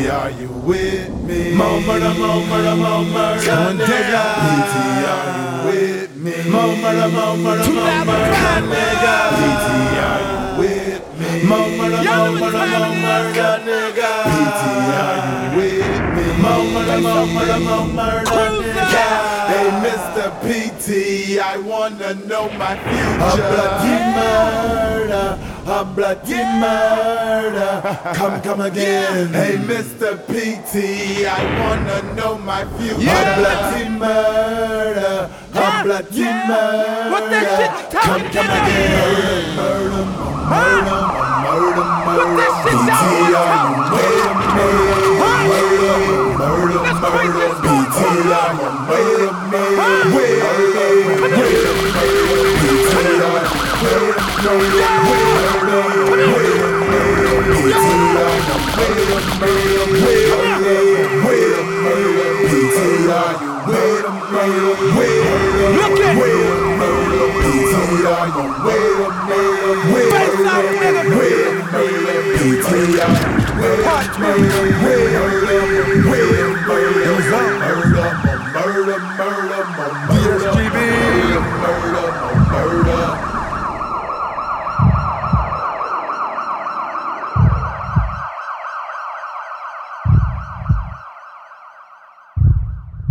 are you with me? More murder, nigga. PT, are you with me? More murder, nigga. PT, are you with me? More murder, nigga. PT, are you with me? More murder, nigga. Hey, Mr. PT, I wanna know my future. A bloody murder. Come again. Hey, Mr. PT, I wanna know my future. A bloody murder. A bloody murder. What that shit? Come again. Murder. What that shit PT, down? are you with me? Murder. PT, are you with me? Face out, nigga.